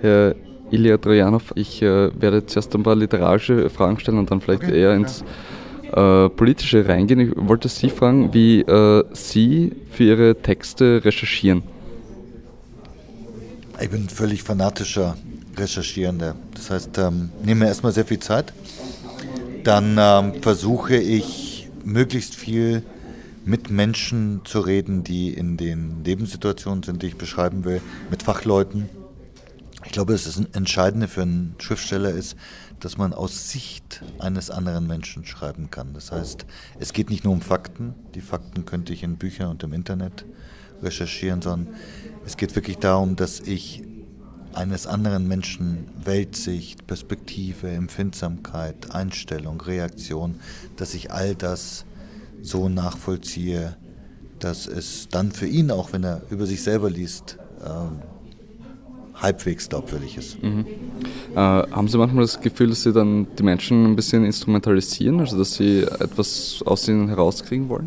Herr Ilya Trojanov, ich werde zuerst ein paar literarische Fragen stellen und dann vielleicht eher ins Politische reingehen. Ich wollte Sie fragen, wie Sie für Ihre Texte recherchieren. Ich bin völlig fanatischer Recherchierender. Das heißt, nehme mir erstmal sehr viel Zeit. Dann versuche ich, möglichst viel mit Menschen zu reden, die in den Lebenssituationen sind, die ich beschreiben will, mit Fachleuten. Ich glaube, das Entscheidende für einen Schriftsteller ist, dass man aus Sicht eines anderen Menschen schreiben kann. Das heißt, es geht nicht nur um Fakten. Die Fakten könnte ich in Büchern und im Internet recherchieren, sondern es geht wirklich darum, dass ich eines anderen Menschen Weltsicht, Perspektive, Empfindsamkeit, Einstellung, Reaktion, dass ich all das so nachvollziehe, dass es dann für ihn, auch wenn er über sich selber liest, halbwegs glaubwürdig ist. Haben Sie manchmal das Gefühl, dass Sie dann die Menschen ein bisschen instrumentalisieren, also dass Sie etwas aus ihnen herauskriegen wollen?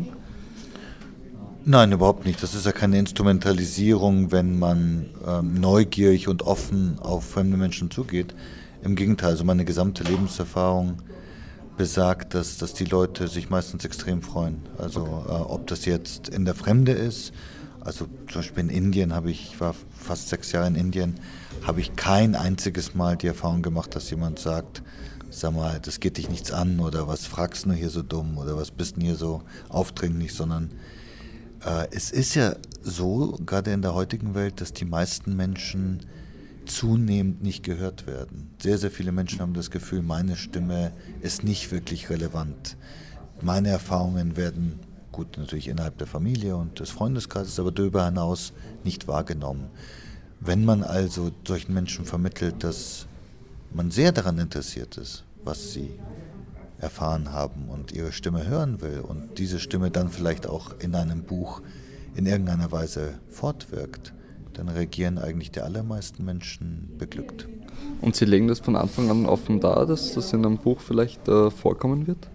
Nein, überhaupt nicht. Das ist ja keine Instrumentalisierung, wenn man neugierig und offen auf fremde Menschen zugeht. Im Gegenteil, also meine gesamte Lebenserfahrung besagt, dass die Leute sich meistens extrem freuen. Also ob das jetzt in der Fremde ist, also zum Beispiel in Indien ich war fast 6 Jahre in Indien, habe ich kein einziges Mal die Erfahrung gemacht, dass jemand sagt, sag mal, das geht dich nichts an oder was fragst du hier so dumm oder was bist du hier so aufdringlich, sondern es ist ja so, gerade in der heutigen Welt, dass die meisten Menschen zunehmend nicht gehört werden. Sehr, sehr viele Menschen haben das Gefühl, meine Stimme ist nicht wirklich relevant. Meine Erfahrungen werden, gut, natürlich innerhalb der Familie und des Freundeskreises, aber darüber hinaus nicht wahrgenommen. Wenn man also solchen Menschen vermittelt, dass man sehr daran interessiert ist, was sie erfahren haben und ihre Stimme hören will und diese Stimme dann vielleicht auch in einem Buch in irgendeiner Weise fortwirkt, dann reagieren eigentlich die allermeisten Menschen beglückt. Und Sie legen das von Anfang an offen dar, dass das in einem Buch vielleicht vorkommen wird?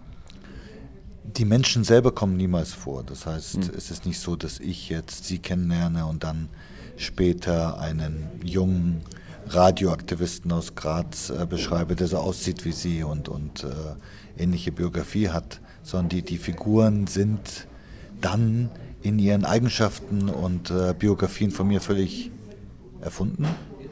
Die Menschen selber kommen niemals vor. Das heißt, es ist nicht so, dass ich jetzt sie kennenlerne und dann später einen jungen Radioaktivisten aus Graz beschreibe, der so aussieht wie sie und ähnliche Biografie hat, sondern die Figuren sind dann in ihren Eigenschaften und Biografien von mir völlig erfunden.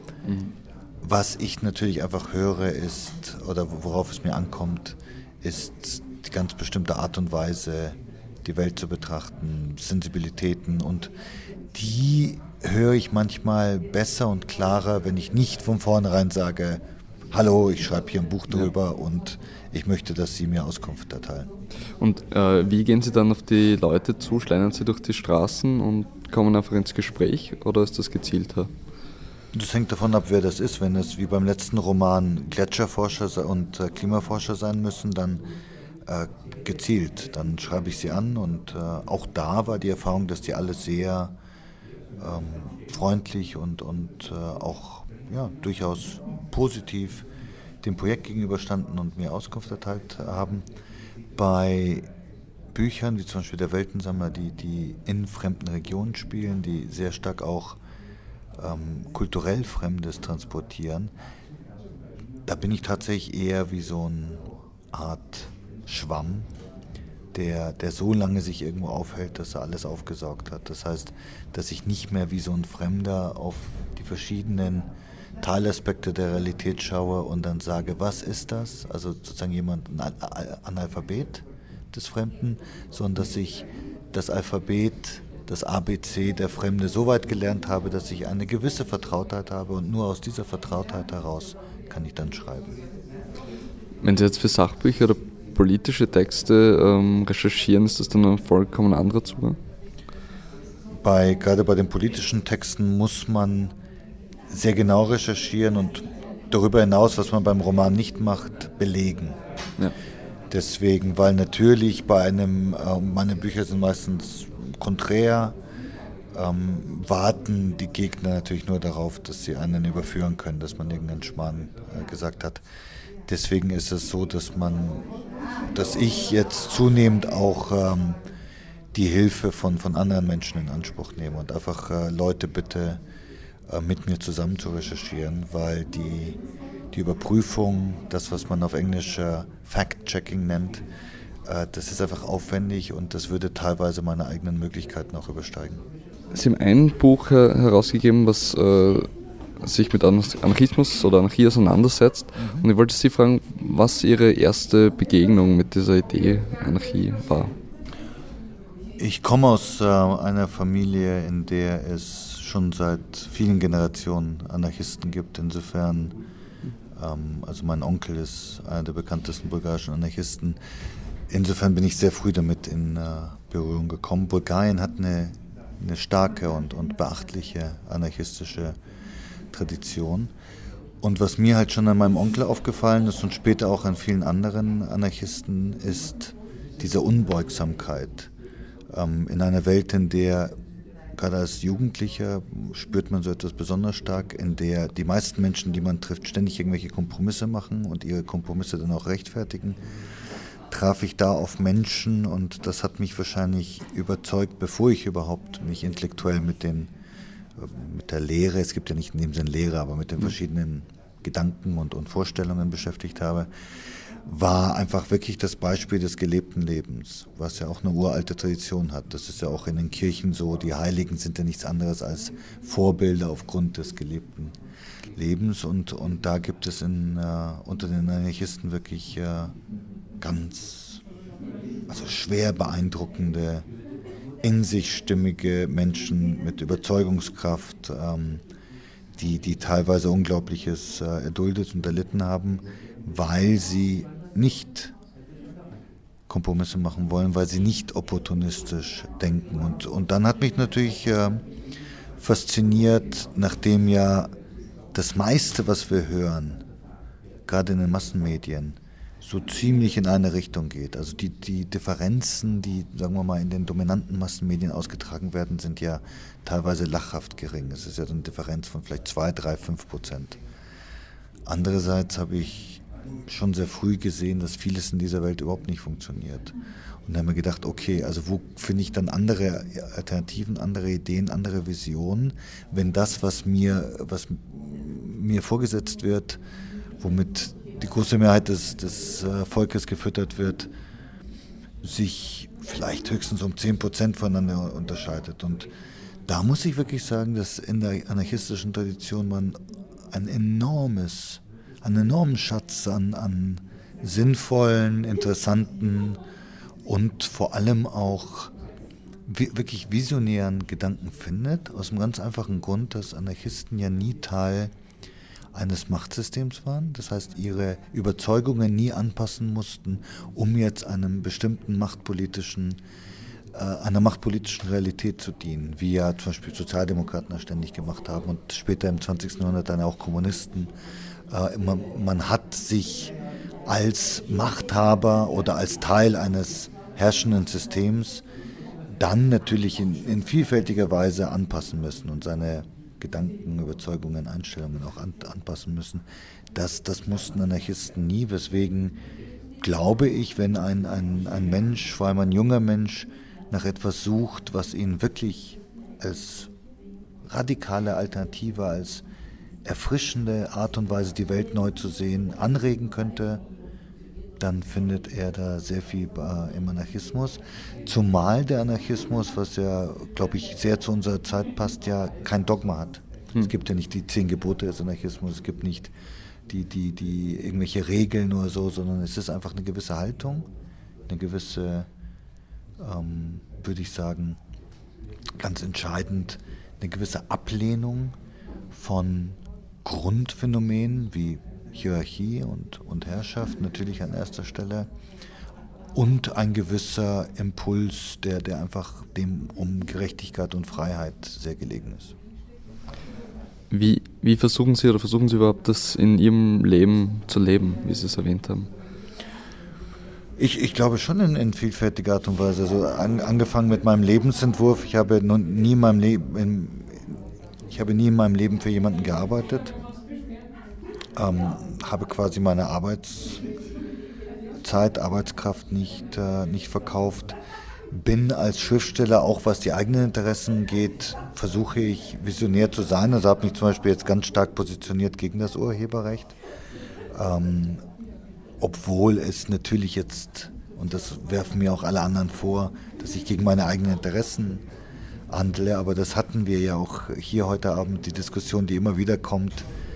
Was ich natürlich einfach höre ist, oder worauf es mir ankommt, ist die ganz bestimmte Art und Weise, die Welt zu betrachten, Sensibilitäten, und die höre ich manchmal besser und klarer, wenn ich nicht von vornherein sage, hallo, ich schreibe hier ein Buch drüber und ich möchte, dass Sie mir Auskunft erteilen. Und wie gehen Sie dann auf die Leute zu? Schlendern Sie durch die Straßen und kommen einfach ins Gespräch, oder ist das gezielter? Das hängt davon ab, wer das ist. Wenn es wie beim letzten Roman Gletscherforscher und Klimaforscher sein müssen, dann gezielt. Dann schreibe ich sie an und auch da war die Erfahrung, dass die alle sehr freundlich und auch durchaus positiv dem Projekt gegenüberstanden und mir Auskunft erteilt haben. Bei Büchern wie zum Beispiel der Weltensammler, die in fremden Regionen spielen, die sehr stark auch kulturell Fremdes transportieren, da bin ich tatsächlich eher wie so eine Art Schwamm, der so lange sich irgendwo aufhält, dass er alles aufgesaugt hat. Das heißt, dass ich nicht mehr wie so ein Fremder auf die verschiedenen Teilaspekte der Realität schaue und dann sage, was ist das? Also sozusagen ein Analphabet des Fremden, sondern dass ich das Alphabet, das ABC der Fremde so weit gelernt habe, dass ich eine gewisse Vertrautheit habe und nur aus dieser Vertrautheit heraus kann ich dann schreiben. Wenn Sie jetzt für Sachbücher oder politische Texte recherchieren, ist das dann ein vollkommen anderer Zugang? Gerade bei den politischen Texten muss man sehr genau recherchieren und darüber hinaus, was man beim Roman nicht macht, belegen. Ja. Deswegen, weil natürlich meine Bücher sind meistens konträr, warten die Gegner natürlich nur darauf, dass sie einen überführen können, dass man irgendeinen Schmarrn gesagt hat. Deswegen ist es so, dass ich jetzt zunehmend auch die Hilfe von anderen Menschen in Anspruch nehme und einfach Leute bitte, mit mir zusammen zu recherchieren, weil die Überprüfung, das, was man auf Englisch Fact-Checking nennt, das ist einfach aufwendig und das würde teilweise meine eigenen Möglichkeiten auch übersteigen. Sie haben ein Buch herausgegeben, was sich mit Anarchismus oder Anarchie auseinandersetzt. Und ich wollte Sie fragen, was Ihre erste Begegnung mit dieser Idee Anarchie war. Ich komme aus einer Familie, in der es schon seit vielen Generationen Anarchisten gibt. Insofern, also mein Onkel ist einer der bekanntesten bulgarischen Anarchisten. Insofern bin ich sehr früh damit in Berührung gekommen. Bulgarien hat eine starke und beachtliche anarchistische Tradition. Und was mir halt schon an meinem Onkel aufgefallen ist und später auch an vielen anderen Anarchisten, ist diese Unbeugsamkeit. In einer Welt, in der, gerade als Jugendlicher, spürt man so etwas besonders stark, in der die meisten Menschen, die man trifft, ständig irgendwelche Kompromisse machen und ihre Kompromisse dann auch rechtfertigen, traf ich da auf Menschen und das hat mich wahrscheinlich überzeugt, bevor ich überhaupt mich intellektuell mit der Lehre, es gibt ja nicht in dem Sinn Lehre, aber mit den verschiedenen Gedanken und Vorstellungen beschäftigt habe, war einfach wirklich das Beispiel des gelebten Lebens, was ja auch eine uralte Tradition hat. Das ist ja auch in den Kirchen so, die Heiligen sind ja nichts anderes als Vorbilder aufgrund des gelebten Lebens und da gibt es unter den Anarchisten wirklich ganz schwer beeindruckende, in sich stimmige Menschen mit Überzeugungskraft, die teilweise Unglaubliches erduldet und erlitten haben, weil sie nicht Kompromisse machen wollen, weil sie nicht opportunistisch denken. Und dann hat mich natürlich fasziniert, nachdem ja das meiste, was wir hören, gerade in den Massenmedien, so ziemlich in eine Richtung geht. Also die Differenzen, die, sagen wir mal, in den dominanten Massenmedien ausgetragen werden, sind ja teilweise lachhaft gering. Es ist ja eine Differenz von vielleicht 2, 3, 5%. Andererseits habe ich schon sehr früh gesehen, dass vieles in dieser Welt überhaupt nicht funktioniert. Und da haben wir gedacht, okay, also wo finde ich dann andere Alternativen, andere Ideen, andere Visionen, wenn das, was mir vorgesetzt wird, womit die große Mehrheit des Volkes gefüttert wird, sich vielleicht höchstens um 10% voneinander unterscheidet. Und da muss ich wirklich sagen, dass in der anarchistischen Tradition man einen enormen Schatz an sinnvollen, interessanten und vor allem auch wirklich visionären Gedanken findet, aus einem ganz einfachen Grund, dass Anarchisten ja nie Teil eines Machtsystems waren, das heißt ihre Überzeugungen nie anpassen mussten, um jetzt einer machtpolitischen Realität zu dienen, wie ja zum Beispiel Sozialdemokraten das ständig gemacht haben und später im 20. Jahrhundert dann auch Kommunisten. Man hat sich als Machthaber oder als Teil eines herrschenden Systems dann natürlich in vielfältiger Weise anpassen müssen und seine Gedanken, Überzeugungen, Einstellungen auch anpassen müssen. Das mussten Anarchisten nie, weswegen glaube ich, wenn ein Mensch, vor allem ein junger Mensch, nach etwas sucht, was ihn wirklich als radikale Alternative, als erfrischende Art und Weise, die Welt neu zu sehen, anregen könnte, dann findet er da sehr viel im Anarchismus. Zumal der Anarchismus, was ja, glaube ich, sehr zu unserer Zeit passt, ja kein Dogma hat. Es gibt ja nicht die 10 Gebote des Anarchismus, es gibt nicht die irgendwelche Regeln oder so, sondern es ist einfach eine gewisse Haltung, eine gewisse, würde ich sagen, ganz entscheidend, eine gewisse Ablehnung von Grundphänomenen wie Hierarchie und Herrschaft natürlich an erster Stelle und ein gewisser Impuls, der einfach dem um Gerechtigkeit und Freiheit sehr gelegen ist. Wie versuchen Sie überhaupt das in Ihrem Leben zu leben, wie Sie es erwähnt haben? Ich glaube schon in vielfältiger Art und Weise. Also angefangen mit meinem Lebensentwurf. Ich habe nie in meinem Leben für jemanden gearbeitet. Habe quasi meine Arbeitskraft nicht verkauft. bin als Schriftsteller, auch was die eigenen Interessen geht, versuche ich visionär zu sein. Also habe mich zum Beispiel jetzt ganz stark positioniert gegen das Urheberrecht. Obwohl es natürlich jetzt, und das werfen mir auch alle anderen vor, dass ich gegen meine eigenen Interessen handle. Aber das hatten wir ja auch hier heute Abend, die Diskussion, die immer wieder kommt.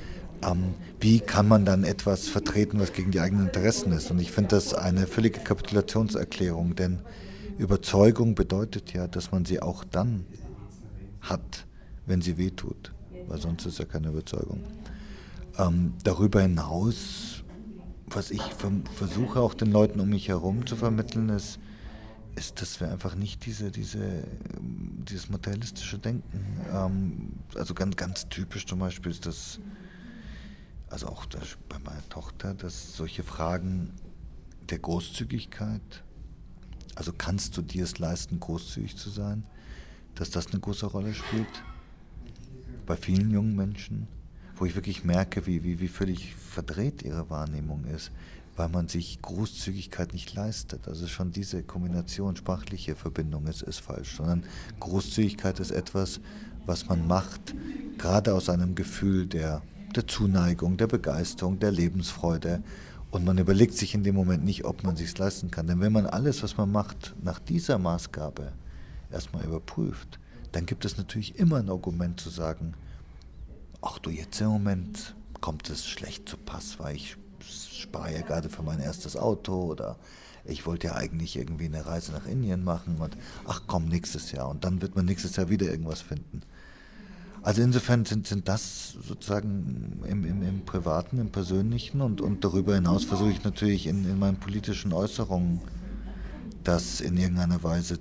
Wie kann man dann etwas vertreten, was gegen die eigenen Interessen ist? Und ich finde das eine völlige Kapitulationserklärung, denn Überzeugung bedeutet ja, dass man sie auch dann hat, wenn sie wehtut, weil sonst ist ja keine Überzeugung. Darüber hinaus, was ich versuche auch den Leuten um mich herum zu vermitteln, ist, dass wir einfach nicht dieses materialistische Denken, also ganz typisch zum Beispiel ist das, also auch bei meiner Tochter, dass solche Fragen der Großzügigkeit, also kannst du dir es leisten, großzügig zu sein, dass das eine große Rolle spielt bei vielen jungen Menschen, wo ich wirklich merke, wie völlig verdreht ihre Wahrnehmung ist, weil man sich Großzügigkeit nicht leistet. Also schon diese Kombination, sprachliche Verbindung ist falsch, sondern Großzügigkeit ist etwas, was man macht, gerade aus einem Gefühl der Zuneigung, der Begeisterung, der Lebensfreude. Und man überlegt sich in dem Moment nicht, ob man es sich leisten kann. Denn wenn man alles, was man macht, nach dieser Maßgabe erstmal überprüft, dann gibt es natürlich immer ein Argument zu sagen, ach du, jetzt im Moment kommt es schlecht zu Pass, weil ich spare ja gerade für mein erstes Auto oder ich wollte ja eigentlich irgendwie eine Reise nach Indien machen und ach komm, nächstes Jahr. Und dann wird man nächstes Jahr wieder irgendwas finden. Also insofern sind das sozusagen im Privaten, im Persönlichen und darüber hinaus versuche ich natürlich in meinen politischen Äußerungen das in irgendeiner Weise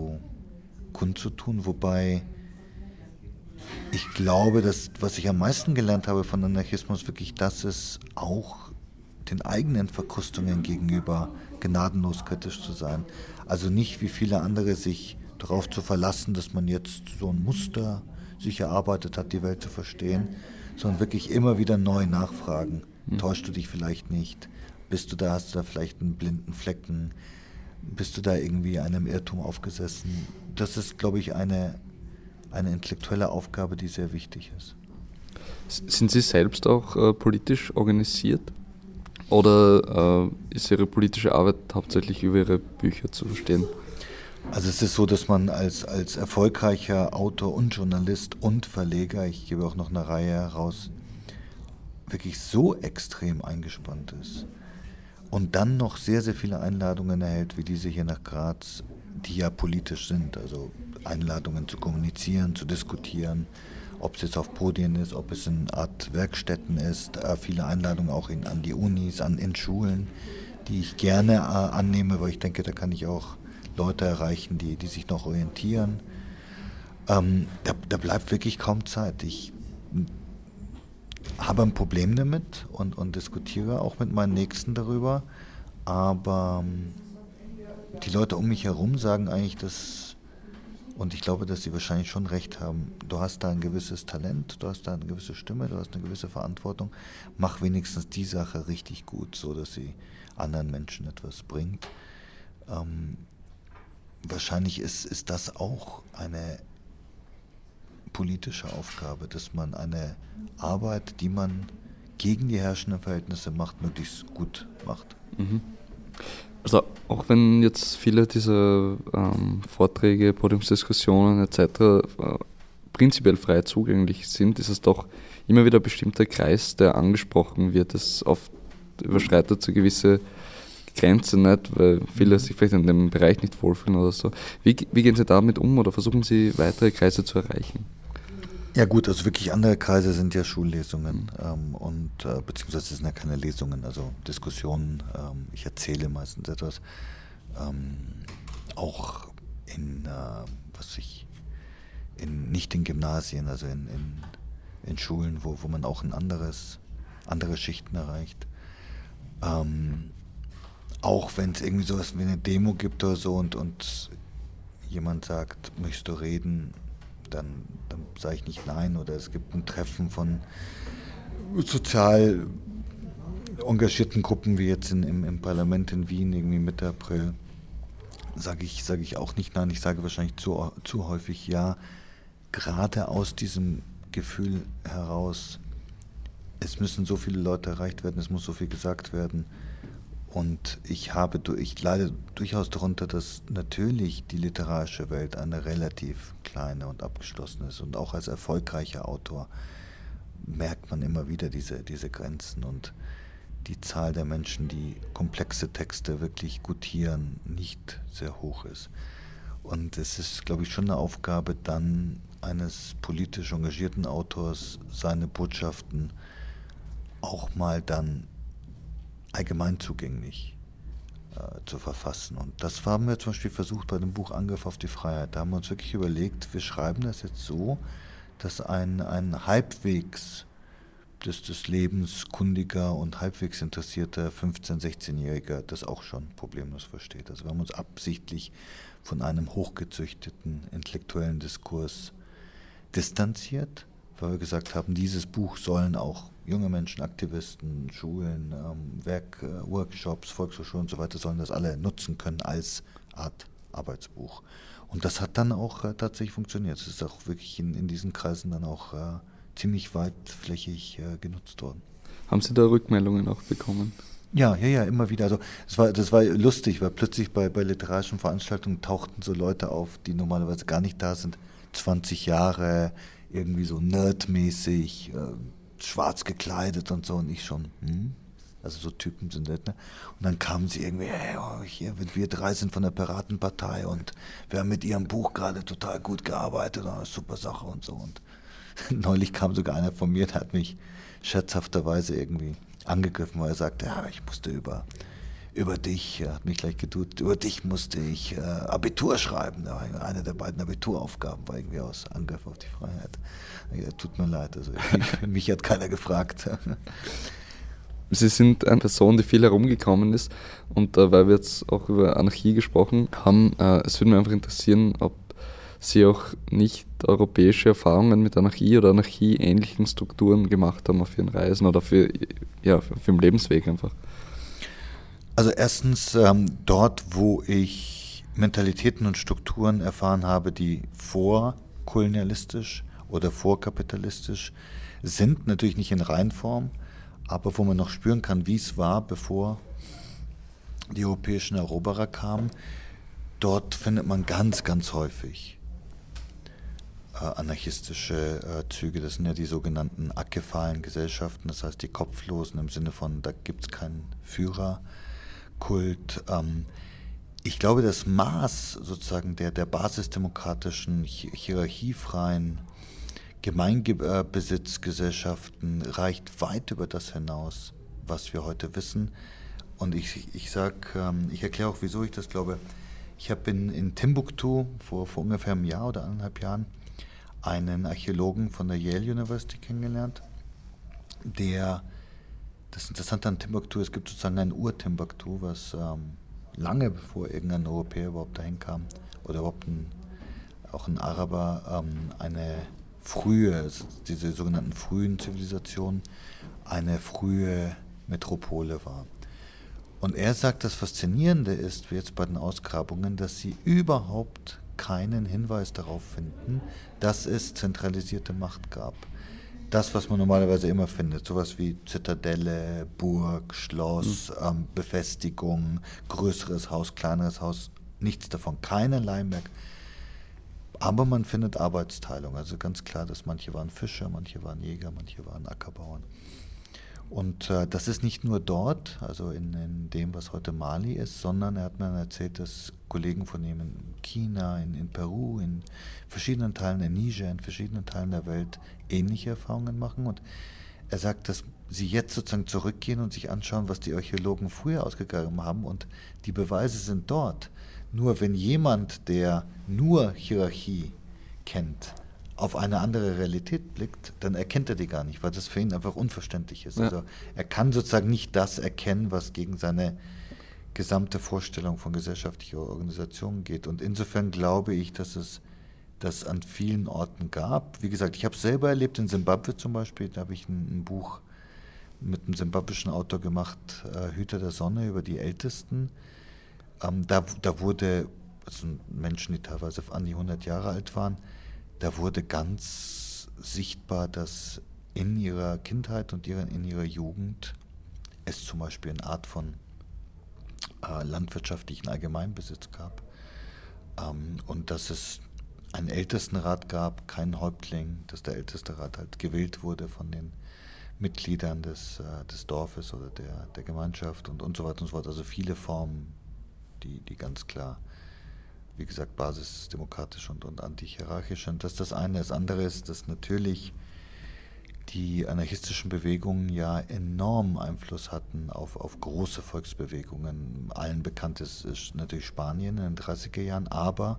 kundzutun, wobei ich glaube, dass was ich am meisten gelernt habe von Anarchismus wirklich das ist, auch den eigenen Verkrustungen gegenüber gnadenlos kritisch zu sein. Also nicht wie viele andere sich darauf zu verlassen, dass man jetzt so ein Muster sich erarbeitet hat, die Welt zu verstehen, sondern wirklich immer wieder neu nachfragen. Täuschst du dich vielleicht nicht? Hast du da vielleicht einen blinden Flecken? Bist du da irgendwie einem Irrtum aufgesessen? Das ist, glaube ich, eine intellektuelle Aufgabe, die sehr wichtig ist. Sind Sie selbst auch politisch organisiert? Oder ist Ihre politische Arbeit hauptsächlich über Ihre Bücher zu verstehen? Also es ist so, dass man als erfolgreicher Autor und Journalist und Verleger, ich gebe auch noch eine Reihe heraus, wirklich so extrem eingespannt ist und dann noch sehr, sehr viele Einladungen erhält, wie diese hier nach Graz, die ja politisch sind, also Einladungen zu kommunizieren, zu diskutieren, ob es jetzt auf Podien ist, ob es in Art Werkstätten ist, viele Einladungen auch an die Unis, in Schulen, die ich gerne annehme, weil ich denke, da kann ich auch Leute erreichen, die sich noch orientieren. Da bleibt wirklich kaum Zeit. Ich habe ein Problem damit und diskutiere auch mit meinen Nächsten darüber, aber die Leute um mich herum sagen eigentlich, und ich glaube, dass sie wahrscheinlich schon recht haben, du hast da ein gewisses Talent, du hast da eine gewisse Stimme, du hast eine gewisse Verantwortung, mach wenigstens die Sache richtig gut, so dass sie anderen Menschen etwas bringt. Wahrscheinlich ist das auch eine politische Aufgabe, dass man eine Arbeit, die man gegen die herrschenden Verhältnisse macht, möglichst gut macht. Mhm. Also auch wenn jetzt viele dieser Vorträge, Podiumsdiskussionen etc. Prinzipiell frei zugänglich sind, ist es doch immer wieder ein bestimmter Kreis, der angesprochen wird. Das oft überschreitet so gewisse Grenze nicht, weil viele sich vielleicht in dem Bereich nicht wohlfühlen oder so. Wie gehen Sie damit um oder versuchen Sie weitere Kreise zu erreichen? Ja gut, also wirklich andere Kreise sind ja Schullesungen beziehungsweise sind ja keine Lesungen, also Diskussionen. Ich erzähle meistens etwas. Auch nicht in Gymnasien, also in Schulen, wo man auch andere Schichten erreicht. Auch wenn es irgendwie sowas wie eine Demo gibt oder so und jemand sagt, möchtest du reden, dann sage ich nicht nein. Oder es gibt ein Treffen von sozial engagierten Gruppen, wie jetzt im Parlament in Wien, irgendwie Mitte April. sage ich auch nicht nein, ich sage wahrscheinlich zu häufig ja, gerade aus diesem Gefühl heraus, es müssen so viele Leute erreicht werden, es muss so viel gesagt werden. Und ich leide durchaus darunter, dass natürlich die literarische Welt eine relativ kleine und abgeschlossene ist. Und auch als erfolgreicher Autor merkt man immer wieder diese Grenzen und die Zahl der Menschen, die komplexe Texte wirklich gutieren, nicht sehr hoch ist. Und es ist, glaube ich, schon eine Aufgabe dann eines politisch engagierten Autors, seine Botschaften auch mal dann allgemein zugänglich zu verfassen. Und das haben wir zum Beispiel versucht bei dem Buch Angriff auf die Freiheit. Da haben wir uns wirklich überlegt, wir schreiben das jetzt so, dass ein halbwegs des Lebens kundiger und halbwegs interessierter 15-, 16-Jähriger das auch schon problemlos versteht. Also wir haben uns absichtlich von einem hochgezüchteten intellektuellen Diskurs distanziert, weil wir gesagt haben, dieses Buch sollen auch junge Menschen, Aktivisten, Schulen, Workshops, Volkshochschulen und so weiter, sollen das alle nutzen können als Art Arbeitsbuch. Und das hat dann auch tatsächlich funktioniert. Es ist auch wirklich in diesen Kreisen dann auch ziemlich weitflächig genutzt worden. Haben Sie da Rückmeldungen auch bekommen? Ja, immer wieder. Also das war lustig, weil plötzlich bei literarischen Veranstaltungen tauchten so Leute auf, die normalerweise gar nicht da sind. 20 Jahre, irgendwie so nerdmäßig, schwarz gekleidet und so, und ich schon, also so Typen sind das, ne? Und dann kamen sie irgendwie, hey, hier, wir 3 sind von der Piratenpartei und wir haben mit ihrem Buch gerade total gut gearbeitet, super Sache und so. Und neulich kam sogar einer von mir, der hat mich scherzhafterweise irgendwie angegriffen, weil er sagte, ja, ich musste über dich, er hat mich gleich geduzt, über dich musste ich Abitur schreiben. Eine der beiden Abituraufgaben war irgendwie aus Angriff auf die Freiheit. Ja, tut mir leid, also mich hat keiner gefragt. Sie sind eine Person, die viel herumgekommen ist, und weil wir jetzt auch über Anarchie gesprochen haben, es würde mich einfach interessieren, ob Sie auch nicht europäische Erfahrungen mit Anarchie oder anarchieähnlichen Strukturen gemacht haben auf Ihren Reisen oder für den Lebensweg einfach. Also erstens, dort, wo ich Mentalitäten und Strukturen erfahren habe, die vorkolonialistisch oder vorkapitalistisch sind, natürlich nicht in Reinform, aber wo man noch spüren kann, wie es war, bevor die europäischen Eroberer kamen, dort findet man ganz, ganz häufig anarchistische Züge. Das sind ja die sogenannten akephalen Gesellschaften, das heißt die Kopflosen im Sinne von, da gibt es keinen Führerkult. Ich glaube, das Maß sozusagen der basisdemokratischen, hierarchiefreien Gemeinbesitzgesellschaften reicht weit über das hinaus, was wir heute wissen. Und ich erkläre auch, wieso ich das glaube. Ich habe in Timbuktu vor ungefähr einem Jahr oder 1,5 Jahren einen Archäologen von der Yale University kennengelernt, das Interessante an Timbuktu, es gibt sozusagen ein Ur-Timbuktu, was lange bevor irgendein Europäer überhaupt dahin kam, oder überhaupt auch ein Araber, eine frühe, diese sogenannten frühen Zivilisationen, eine frühe Metropole war. Und er sagt, das Faszinierende ist, wie jetzt bei den Ausgrabungen, dass sie überhaupt keinen Hinweis darauf finden, dass es zentralisierte Macht gab. Das, was man normalerweise immer findet, sowas wie Zitadelle, Burg, Schloss, Befestigung, größeres Haus, kleineres Haus, nichts davon, keinerlei Merk. Aber man findet Arbeitsteilung, also ganz klar, dass manche waren Fischer, manche waren Jäger, manche waren Ackerbauern. Und das ist nicht nur dort, also in dem, was heute Mali ist, sondern er hat mir erzählt, dass Kollegen von ihm in China, in Peru, in verschiedenen Teilen der Niger, in verschiedenen Teilen der Welt ähnliche Erfahrungen machen. Und er sagt, dass sie jetzt sozusagen zurückgehen und sich anschauen, was die Archäologen früher ausgegraben haben, und die Beweise sind dort. Nur wenn jemand, der nur Hierarchie kennt, auf eine andere Realität blickt, dann erkennt er die gar nicht, weil das für ihn einfach unverständlich ist. Ja. Also er kann sozusagen nicht das erkennen, was gegen seine gesamte Vorstellung von gesellschaftlicher Organisation geht. Und insofern glaube ich, dass es das an vielen Orten gab. Wie gesagt, ich habe es selber erlebt in Simbabwe zum Beispiel. Da habe ich ein Buch mit einem simbabwischen Autor gemacht, Hüter der Sonne, über die Ältesten. Da wurde also Menschen, die teilweise an die 100 Jahre alt waren, da wurde ganz sichtbar, dass in ihrer Kindheit und in ihrer Jugend es zum Beispiel eine Art von landwirtschaftlichen Allgemeinbesitz gab, und dass es einen Ältestenrat gab, keinen Häuptling, dass der Ältestenrat halt gewählt wurde von den Mitgliedern des Dorfes oder der Gemeinschaft und so weiter und so fort. Also viele Formen, die ganz klar, wie gesagt, basisdemokratisch und antihierarchisch sind. Das ist das eine. Das andere ist, dass natürlich die anarchistischen Bewegungen ja enormen Einfluss hatten auf große Volksbewegungen. Allen bekannt ist natürlich Spanien in den 30er Jahren, aber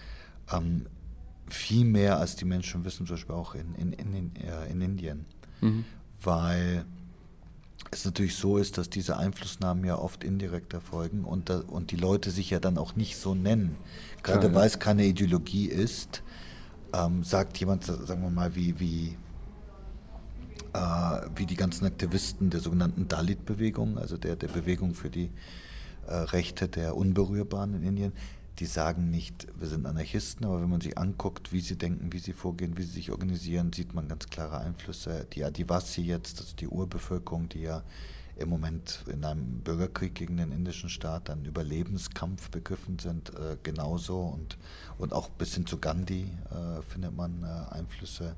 viel mehr als die Menschen wissen, zum Beispiel auch in Indien. Mhm. Weil es natürlich so ist, dass diese Einflussnahmen ja oft indirekt erfolgen und die Leute sich ja dann auch nicht so nennen. Gerade weil es keine Ideologie ist, sagt jemand, sagen wir mal, wie die ganzen Aktivisten der sogenannten Dalit-Bewegung, also der Bewegung für die Rechte der Unberührbaren in Indien, die sagen nicht, wir sind Anarchisten, aber wenn man sich anguckt, wie sie denken, wie sie vorgehen, wie sie sich organisieren, sieht man ganz klare Einflüsse. Die Adivasi jetzt, also die Urbevölkerung, die ja im Moment in einem Bürgerkrieg gegen den indischen Staat, einen Überlebenskampf begriffen sind, genauso und auch bis hin zu Gandhi findet man Einflüsse.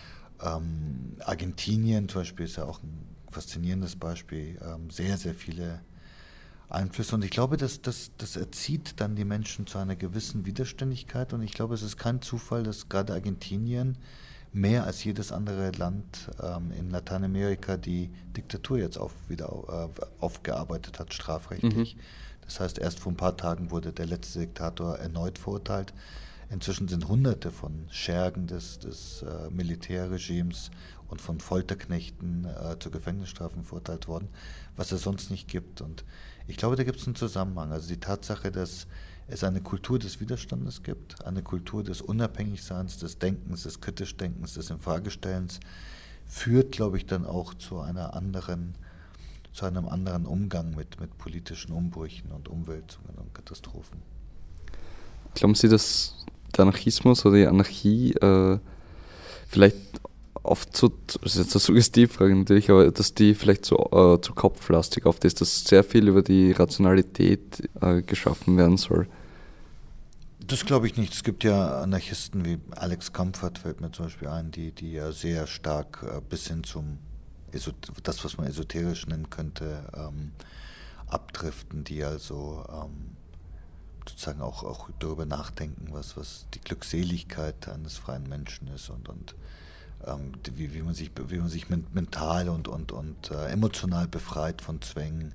Argentinien zum Beispiel ist ja auch ein faszinierendes Beispiel, sehr, sehr viele Einflüsse, und ich glaube, das erzieht dann die Menschen zu einer gewissen Widerständigkeit, und ich glaube, es ist kein Zufall, dass gerade Argentinien mehr als jedes andere Land in Lateinamerika die Diktatur jetzt wieder aufgearbeitet hat, strafrechtlich. Mhm. Das heißt, erst vor ein paar Tagen wurde der letzte Diktator erneut verurteilt. Inzwischen sind Hunderte von Schergen des Militärregimes und von Folterknechten zu Gefängnisstrafen verurteilt worden, was es sonst nicht gibt. Und ich glaube, da gibt es einen Zusammenhang. Also die Tatsache, dass es eine Kultur des Widerstandes gibt, eine Kultur des Unabhängigseins, des Denkens, des Kritischdenkens, des Infragestellens, führt, glaube ich, dann auch zu einem anderen Umgang mit politischen Umbrüchen und Umwälzungen und Katastrophen. Glauben Sie, dass der Anarchismus oder die Anarchie vielleicht oft das ist jetzt eine Suggestivfrage natürlich, aber dass die vielleicht zu kopflastig oft ist, dass sehr viel über die Rationalität geschaffen werden soll? Das glaube ich nicht. Es gibt ja Anarchisten wie Alex Comfort, fällt mir zum Beispiel ein, die ja sehr stark bis hin zum das, was man esoterisch nennen könnte, abdriften, die also sozusagen auch darüber nachdenken, was die Glückseligkeit eines freien Menschen ist und wie man sich mental und emotional befreit von Zwängen.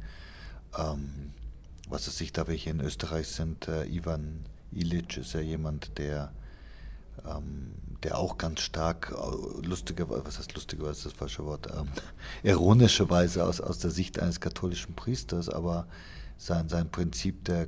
Was es sich da welche in Österreich sind, Ivan Illich ist ja jemand, der auch ganz stark lustigerweise ist das falsche Wort, ironischerweise aus der Sicht eines katholischen Priesters, aber sein Prinzip der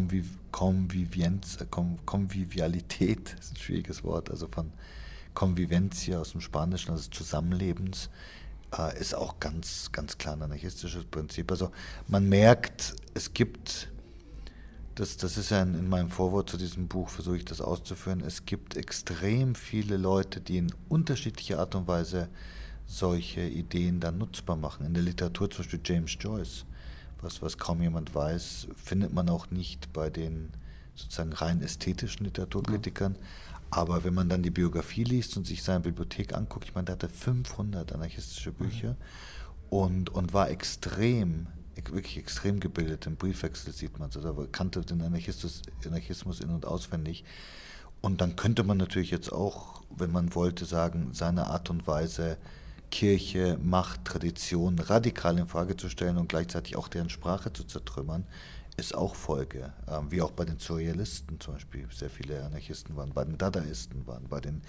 Konvivialität, ist ein schwieriges Wort, also von Convivencia aus dem Spanischen, also Zusammenlebens, ist auch ganz, ganz klar ein anarchistisches Prinzip. Also man merkt, es gibt, das ist ja in meinem Vorwort zu diesem Buch, versuche ich das auszuführen, es gibt extrem viele Leute, die in unterschiedlicher Art und Weise solche Ideen dann nutzbar machen. In der Literatur zum Beispiel James Joyce, was kaum jemand weiß, findet man auch nicht bei den sozusagen rein ästhetischen Literaturkritikern. Aber wenn man dann die Biografie liest und sich seine Bibliothek anguckt, ich meine, der hatte 500 anarchistische Bücher und war wirklich extrem gebildet. Im Briefwechsel sieht man es, also er kannte den Anarchismus in- und auswendig. Und dann könnte man natürlich jetzt auch, wenn man wollte, sagen, seine Art und Weise, Kirche, Macht, Tradition radikal in Frage zu stellen und gleichzeitig auch deren Sprache zu zertrümmern, ist auch Folge. Wie auch bei den Surrealisten zum Beispiel. Sehr viele Anarchisten waren, bei den Dadaisten waren, bei den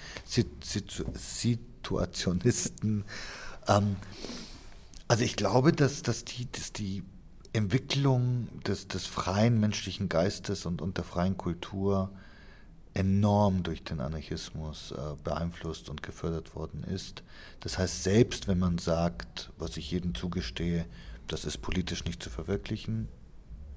Situationisten. Also ich glaube, dass die Entwicklung des freien menschlichen Geistes und der freien Kultur enorm durch den Anarchismus beeinflusst und gefördert worden ist. Das heißt, selbst wenn man sagt, was ich jedem zugestehe, das ist politisch nicht zu verwirklichen,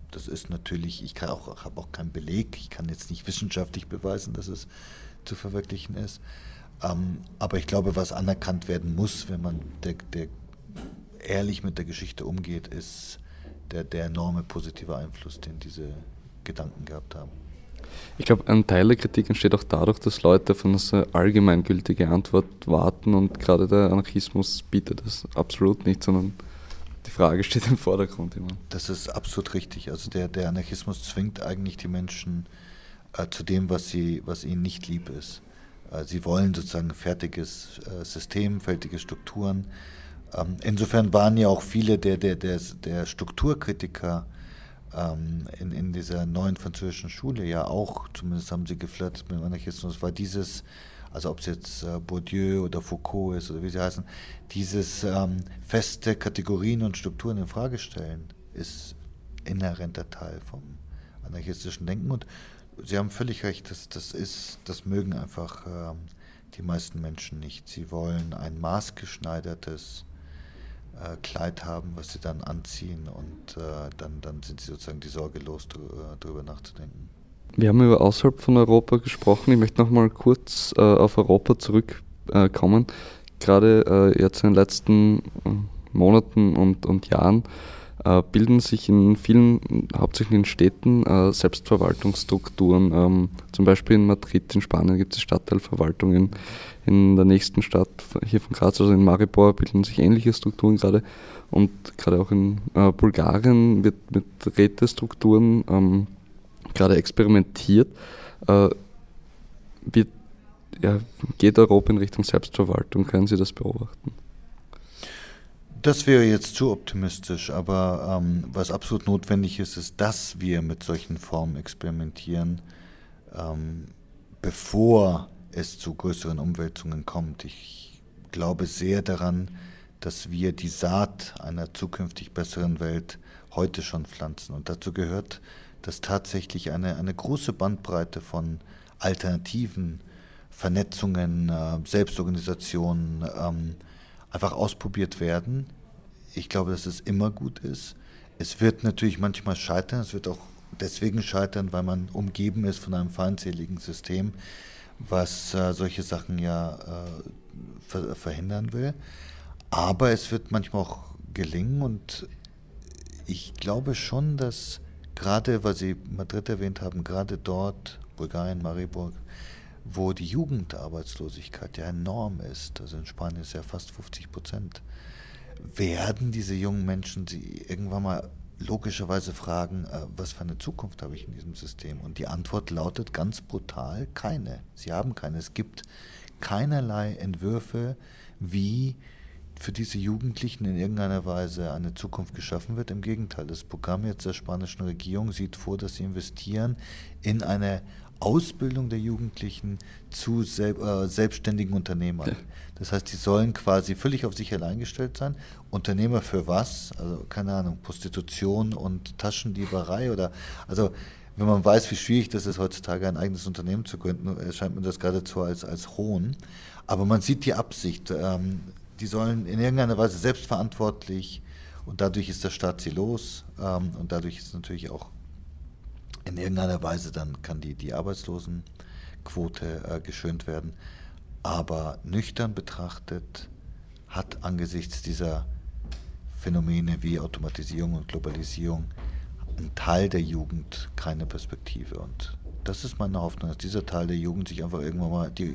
Das ist natürlich, ich habe auch keinen Beleg, ich kann jetzt nicht wissenschaftlich beweisen, dass es zu verwirklichen ist. Aber ich glaube, was anerkannt werden muss, wenn man der ehrlich mit der Geschichte umgeht, ist der enorme positive Einfluss, den diese Gedanken gehabt haben. Ich glaube, ein Teil der Kritik entsteht auch dadurch, dass Leute auf eine allgemeingültige Antwort warten und gerade der Anarchismus bietet das absolut nicht, sondern die Frage steht im Vordergrund immer. Das ist absolut richtig. Also der Anarchismus zwingt eigentlich die Menschen zu dem, was ihnen nicht lieb ist. Sie wollen sozusagen ein fertiges System, fertige Strukturen. Insofern waren ja auch viele der Strukturkritiker in dieser neuen französischen Schule ja auch, zumindest haben sie geflirtet mit dem Anarchismus, war dieses, also ob es jetzt Bourdieu oder Foucault ist oder wie sie heißen, dieses feste Kategorien und Strukturen in Frage stellen, ist inhärenter Teil vom anarchistischen Denken. Und Sie haben völlig recht, das mögen einfach die meisten Menschen nicht. Sie wollen ein maßgeschneidertes Kleid haben, was sie dann anziehen, und dann sind sie sozusagen die Sorge los, darüber nachzudenken. Wir haben über außerhalb von Europa gesprochen. Ich möchte noch mal kurz auf Europa zurückkommen. Gerade jetzt in den letzten Monaten und Jahren bilden sich in vielen, hauptsächlich in Städten, Selbstverwaltungsstrukturen. Zum Beispiel in Madrid in Spanien gibt es Stadtteilverwaltungen. In der nächsten Stadt hier von Graz, also in Maribor, bilden sich ähnliche Strukturen gerade. Und gerade auch in Bulgarien wird mit Rätestrukturen gerade experimentiert. Geht Europa in Richtung Selbstverwaltung? Können Sie das beobachten? Das wäre jetzt zu optimistisch, aber was absolut notwendig ist, ist, dass wir mit solchen Formen experimentieren, bevor es zu größeren Umwälzungen kommt. Ich glaube sehr daran, dass wir die Saat einer zukünftig besseren Welt heute schon pflanzen. Und dazu gehört, dass tatsächlich eine große Bandbreite von Alternativen, Vernetzungen, Selbstorganisationen einfach ausprobiert werden. Ich glaube, dass es immer gut ist. Es wird natürlich manchmal scheitern, es wird auch deswegen scheitern, weil man umgeben ist von einem feindseligen System, was solche Sachen ja verhindern will. Aber es wird manchmal auch gelingen, und ich glaube schon, dass gerade, weil Sie Madrid erwähnt haben, gerade dort, Bulgarien, Maribor, wo die Jugendarbeitslosigkeit ja enorm ist, also in Spanien ist ja fast 50%, werden diese jungen Menschen sie irgendwann mal logischerweise fragen, was für eine Zukunft habe ich in diesem System? Und die Antwort lautet ganz brutal, keine. Sie haben keine. Es gibt keinerlei Entwürfe, wie für diese Jugendlichen in irgendeiner Weise eine Zukunft geschaffen wird. Im Gegenteil, das Programm jetzt der spanischen Regierung sieht vor, dass sie investieren in eine Ausbildung der Jugendlichen zu selbstständigen Unternehmern. Das heißt, die sollen quasi völlig auf sich allein gestellt sein. Unternehmer für was? Also keine Ahnung, Prostitution und Taschendieberei oder, also wenn man weiß, wie schwierig das ist, heutzutage ein eigenes Unternehmen zu gründen, erscheint mir das geradezu als Hohn. Aber man sieht die Absicht. Die sollen in irgendeiner Weise selbstverantwortlich, und dadurch ist der Staat sie los, und dadurch ist natürlich auch in irgendeiner Weise, dann kann die Arbeitslosenquote geschönt werden. Aber nüchtern betrachtet hat angesichts dieser Phänomene wie Automatisierung und Globalisierung ein Teil der Jugend keine Perspektive. Und das ist meine Hoffnung, dass dieser Teil der Jugend sich einfach irgendwann mal die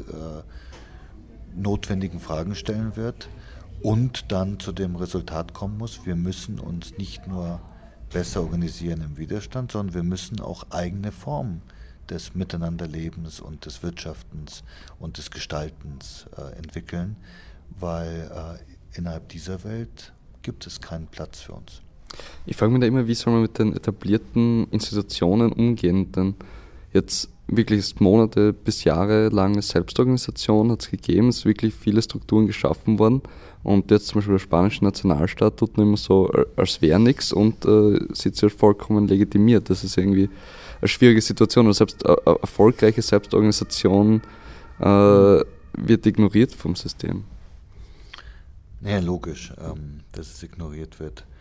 notwendigen Fragen stellen wird und dann zu dem Resultat kommen muss, wir müssen uns nicht nur besser organisieren im Widerstand, sondern wir müssen auch eigene Formen des Miteinanderlebens und des Wirtschaftens und des Gestaltens entwickeln, weil innerhalb dieser Welt gibt es keinen Platz für uns. Ich frage mich da immer, wie soll man mit den etablierten Institutionen umgehen, denn jetzt wirklich Monate bis Jahre lange Selbstorganisation hat es gegeben, es sind wirklich viele Strukturen geschaffen worden, und jetzt zum Beispiel der spanische Nationalstaat tut man immer so, als wäre nichts, und sieht sich vollkommen legitimiert. Das ist irgendwie eine schwierige Situation, und selbst eine erfolgreiche Selbstorganisation wird ignoriert vom System. Naja, logisch, dass es ignoriert wird.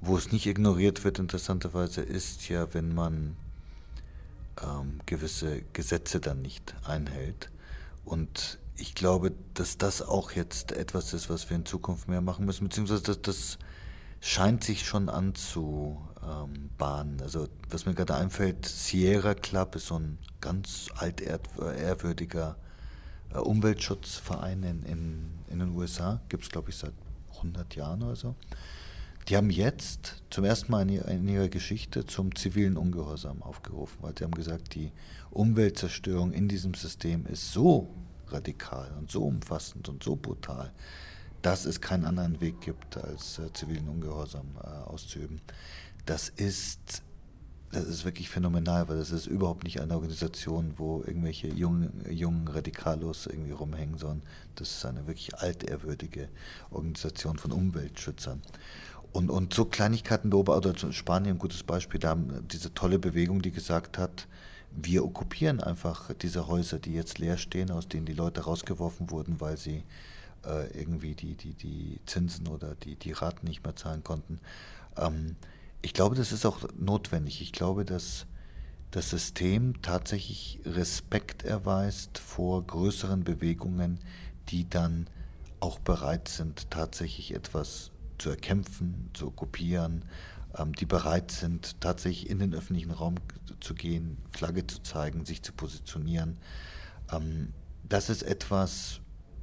wo es nicht ignoriert wird, interessanterweise, ist ja, wenn man gewisse Gesetze dann nicht einhält. Und ich glaube, dass das auch jetzt etwas ist, was wir in Zukunft mehr machen müssen, beziehungsweise das scheint sich schon anzubahnen. Also was mir gerade einfällt, Sierra Club ist so ein ganz altehrwürdiger Umweltschutzverein in den USA, gibt es glaube ich seit 100 Jahren oder so. Die haben jetzt zum ersten Mal in ihrer Geschichte zum zivilen Ungehorsam aufgerufen, weil sie haben gesagt, die Umweltzerstörung in diesem System ist so radikal und so umfassend und so brutal, dass es keinen anderen Weg gibt, als zivilen Ungehorsam auszuüben. Das ist wirklich phänomenal, weil das ist überhaupt nicht eine Organisation, wo irgendwelche jungen Radikalos irgendwie rumhängen, sondern das ist eine wirklich altehrwürdige Organisation von Umweltschützern. Und so Kleinigkeiten beobachten, oder Spanien ein gutes Beispiel, da haben diese tolle Bewegung, die gesagt hat, wir okkupieren einfach diese Häuser, die jetzt leer stehen, aus denen die Leute rausgeworfen wurden, weil sie irgendwie die Zinsen oder die Raten nicht mehr zahlen konnten. Ich glaube, das ist auch notwendig. Ich glaube, dass das System tatsächlich Respekt erweist vor größeren Bewegungen, die dann auch bereit sind, tatsächlich etwas zu erkämpfen, zu okkupieren, die bereit sind, tatsächlich in den öffentlichen Raum zu gehen, Flagge zu zeigen, sich zu positionieren. Das ist etwas,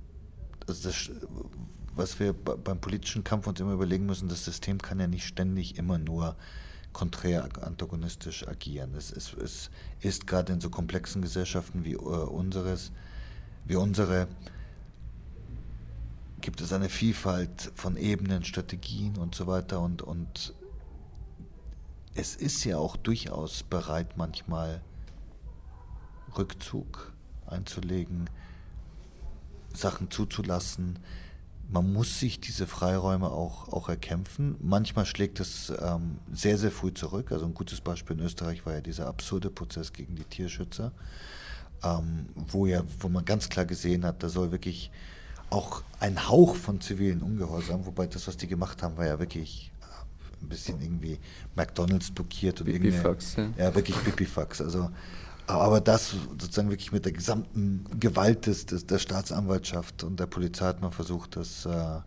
was wir beim politischen Kampf uns immer überlegen müssen. Das System kann ja nicht ständig immer nur konträr antagonistisch agieren. Es ist gerade in so komplexen Gesellschaften wie unsere, gibt es eine Vielfalt von Ebenen, Strategien und so weiter, und es ist ja auch durchaus bereit, manchmal Rückzug einzulegen, Sachen zuzulassen. Man muss sich diese Freiräume auch erkämpfen. Manchmal schlägt es sehr, sehr früh zurück. Also ein gutes Beispiel in Österreich war ja dieser absurde Prozess gegen die Tierschützer, wo man ganz klar gesehen hat, da soll wirklich auch ein Hauch von zivilen Ungehorsam, wobei das, was die gemacht haben, war ja wirklich ein bisschen irgendwie McDonalds blockiert oder Pipifax, ja, wirklich Pipifax. Also, aber das sozusagen wirklich mit der gesamten Gewalt der Staatsanwaltschaft und der Polizei hat man versucht, das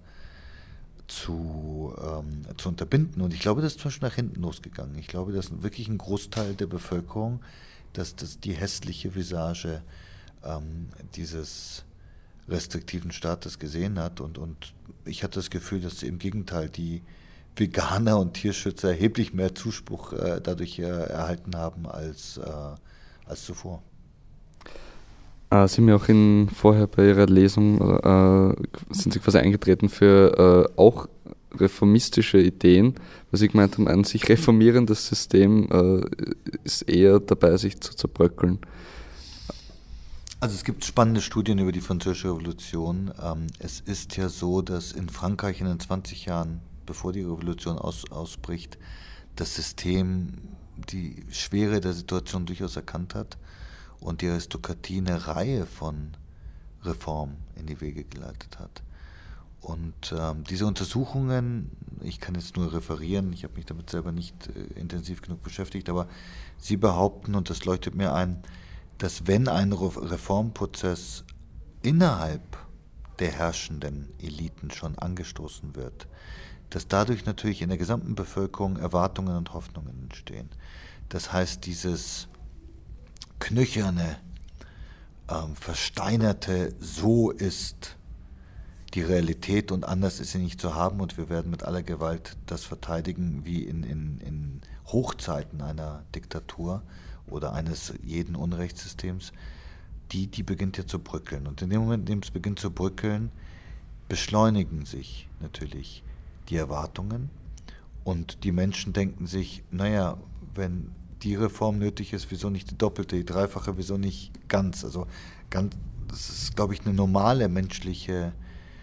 zu unterbinden. Und ich glaube, das ist zum Beispiel nach hinten losgegangen. Ich glaube, dass wirklich ein Großteil der Bevölkerung, dass das die hässliche Visage dieses restriktiven Staates gesehen hat, und ich hatte das Gefühl, dass im Gegenteil die Veganer und Tierschützer erheblich mehr Zuspruch dadurch erhalten haben als zuvor. Sie haben ja auch vorher bei Ihrer Lesung sind Sie quasi eingetreten für auch reformistische Ideen, weil Sie gemeint haben, ein sich reformierendes System ist eher dabei, sich zu zerbröckeln. Also es gibt spannende Studien über die Französische Revolution. Es ist ja so, dass in Frankreich in den 20 Jahren, bevor die Revolution ausbricht, das System die Schwere der Situation durchaus erkannt hat und die Aristokratie eine Reihe von Reformen in die Wege geleitet hat. Und diese Untersuchungen, ich kann jetzt nur referieren, ich habe mich damit selber nicht intensiv genug beschäftigt, aber sie behaupten, und das leuchtet mir ein, dass wenn ein Reformprozess innerhalb der herrschenden Eliten schon angestoßen wird, dass dadurch natürlich in der gesamten Bevölkerung Erwartungen und Hoffnungen entstehen. Das heißt, dieses knöcherne, versteinerte, so ist die Realität und anders ist sie nicht zu haben und wir werden mit aller Gewalt das verteidigen wie in Hochzeiten einer Diktatur oder eines jeden Unrechtssystems, die beginnt ja zu bröckeln. Und in dem Moment, in dem es beginnt zu bröckeln, beschleunigen sich natürlich die Erwartungen und die Menschen denken sich, naja, wenn die Reform nötig ist, wieso nicht die doppelte, die dreifache, wieso nicht ganz? Also das ist, glaube ich, eine normale menschliche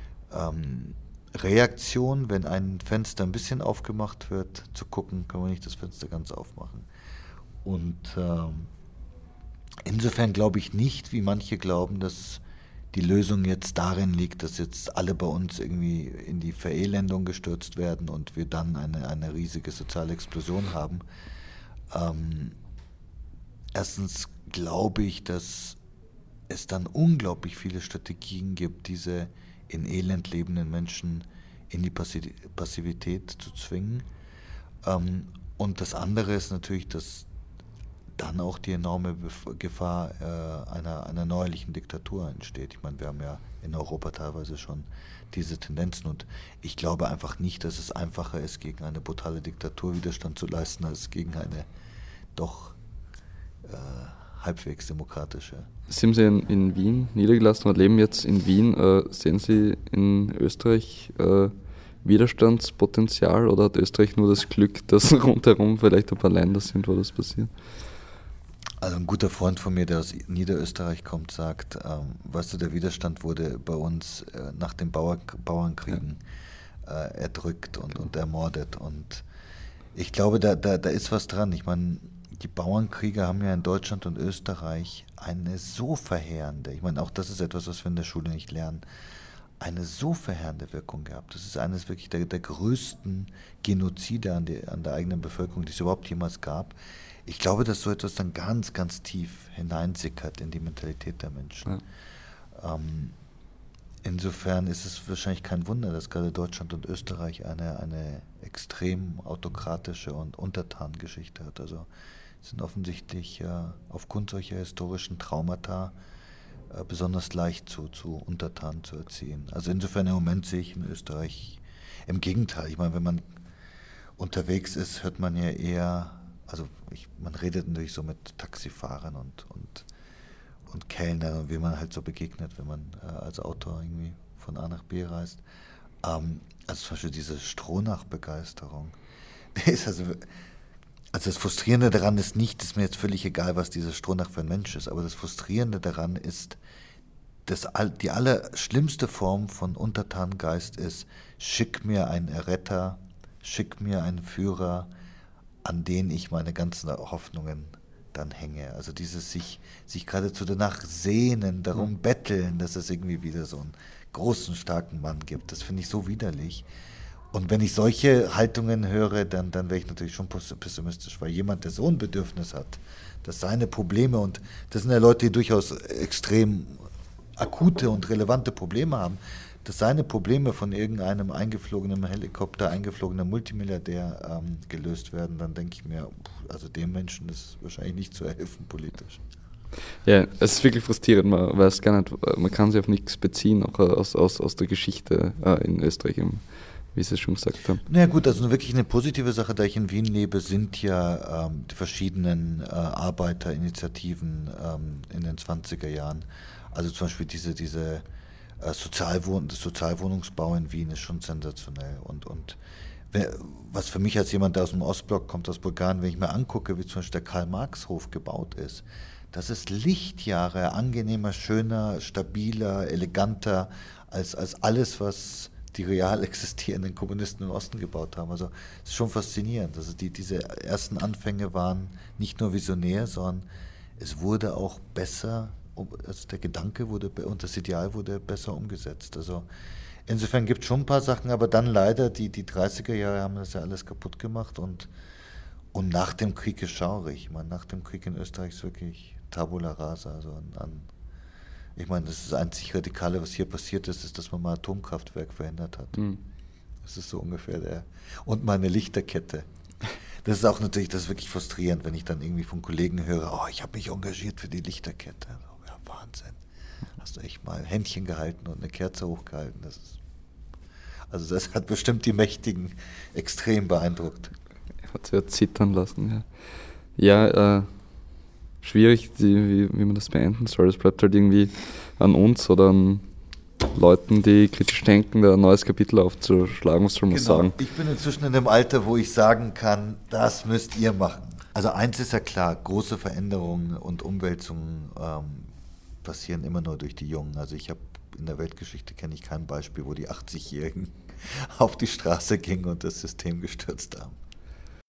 Reaktion, wenn ein Fenster ein bisschen aufgemacht wird, zu gucken, können wir nicht das Fenster ganz aufmachen. Und insofern glaube ich nicht, wie manche glauben, dass die Lösung jetzt darin liegt, dass jetzt alle bei uns irgendwie in die Verelendung gestürzt werden und wir dann eine riesige soziale Explosion haben. Erstens glaube ich, dass es dann unglaublich viele Strategien gibt, diese in Elend lebenden Menschen in die Passivität zu zwingen. Und das andere ist natürlich, dass dann auch die enorme Gefahr einer neuerlichen Diktatur entsteht. Ich meine, wir haben ja in Europa teilweise schon diese Tendenzen und ich glaube einfach nicht, dass es einfacher ist, gegen eine brutale Diktatur Widerstand zu leisten, als gegen eine doch halbwegs demokratische. Sind Sie in Wien niedergelassen und leben jetzt in Wien? Sehen Sie in Österreich Widerstandspotenzial oder hat Österreich nur das Glück, dass rundherum vielleicht ein paar Länder sind, wo das passiert? Also ein guter Freund von mir, der aus Niederösterreich kommt, sagt, weißt du, der Widerstand wurde bei uns nach den Bauernkriegen erdrückt und ermordet. Und ich glaube, da ist was dran. Ich meine, die Bauernkriege haben ja in Deutschland und Österreich eine so verheerende, ich meine, auch das ist etwas, was wir in der Schule nicht lernen, eine so verheerende Wirkung gehabt. Das ist eines wirklich der größten Genozide an der eigenen Bevölkerung, die es überhaupt jemals gab. Ich glaube, dass so etwas dann ganz, ganz tief hineinsickert in die Mentalität der Menschen. Ja. Insofern ist es wahrscheinlich kein Wunder, dass gerade Deutschland und Österreich eine extrem autokratische und Untertanengeschichte hat. Also sind offensichtlich aufgrund solcher historischen Traumata besonders leicht zu Untertanen zu erziehen. Also insofern im Moment sehe ich in Österreich im Gegenteil. Ich meine, wenn man unterwegs ist, hört man ja eher, also man redet natürlich so mit Taxifahrern und Kellnern und wie man halt so begegnet, wenn man als Autor irgendwie von A nach B reist. Also zum Beispiel diese Stronach-Begeisterung. Also das Frustrierende daran ist nicht, ist mir jetzt völlig egal, was dieser Stronach für ein Mensch ist, aber das Frustrierende daran ist, die allerschlimmste Form von Untertanengeist ist, schick mir einen Erretter, schick mir einen Führer, an den ich meine ganzen Hoffnungen dann hänge. Also dieses sich geradezu danach sehnen, darum betteln, dass es irgendwie wieder so einen großen, starken Mann gibt. Das finde ich so widerlich. Und wenn ich solche Haltungen höre, dann wäre ich natürlich schon pessimistisch, weil jemand, der so ein Bedürfnis hat, dass seine Probleme, und das sind ja Leute, die durchaus extrem akute und relevante Probleme haben, dass seine Probleme von irgendeinem eingeflogenen Helikopter, eingeflogener Multimilliardär gelöst werden, dann denke ich mir, also dem Menschen ist wahrscheinlich nicht zu helfen politisch. Ja, es ist wirklich frustrierend, man weiß gar nicht, man kann sich auf nichts beziehen, auch aus der Geschichte in Österreich, wie Sie es schon gesagt haben. Na ja, gut, also wirklich eine positive Sache, da ich in Wien lebe, sind ja die verschiedenen Arbeiterinitiativen in den 20er Jahren. Also zum Beispiel diese Sozialwohnungsbau in Wien ist schon sensationell. Und was für mich als jemand, der aus dem Ostblock kommt, aus Bulgarien, wenn ich mir angucke, wie zum Beispiel der Karl-Marx-Hof gebaut ist, das ist Lichtjahre angenehmer, schöner, stabiler, eleganter als alles, was die real existierenden Kommunisten im Osten gebaut haben. Also es ist schon faszinierend. Also diese ersten Anfänge waren nicht nur visionär, sondern es wurde auch besser, also der Gedanke und das Ideal wurde besser umgesetzt. Also insofern gibt es schon ein paar Sachen, aber dann leider die 30er Jahre haben das ja alles kaputt gemacht und nach dem Krieg ist schaurig. Ich meine, nach dem Krieg in Österreich ist wirklich Tabula rasa. Also ich meine, das ist das einzig Radikale, was hier passiert ist, dass man mal Atomkraftwerk verhindert hat. Das ist so ungefähr und mal eine Lichterkette. Das ist auch natürlich, das ist wirklich frustrierend, wenn ich dann irgendwie von Kollegen höre, oh, ich habe mich engagiert für die Lichterkette. Ja, Wahnsinn. Hast du echt mal ein Händchen gehalten und eine Kerze hochgehalten. Das hat bestimmt die Mächtigen extrem beeindruckt. Hat sie ja zittern lassen, ja. Ja, schwierig, wie man das beenden soll. Es bleibt halt irgendwie an uns oder an Leuten, die kritisch denken, da ein neues Kapitel aufzuschlagen, was soll man sagen. Ich bin inzwischen in dem Alter, wo ich sagen kann, das müsst ihr machen. Also eins ist ja klar, große Veränderungen und Umwälzungen passieren immer nur durch die Jungen. Also in der Weltgeschichte kenne ich kein Beispiel, wo die 80-Jährigen auf die Straße gingen und das System gestürzt haben.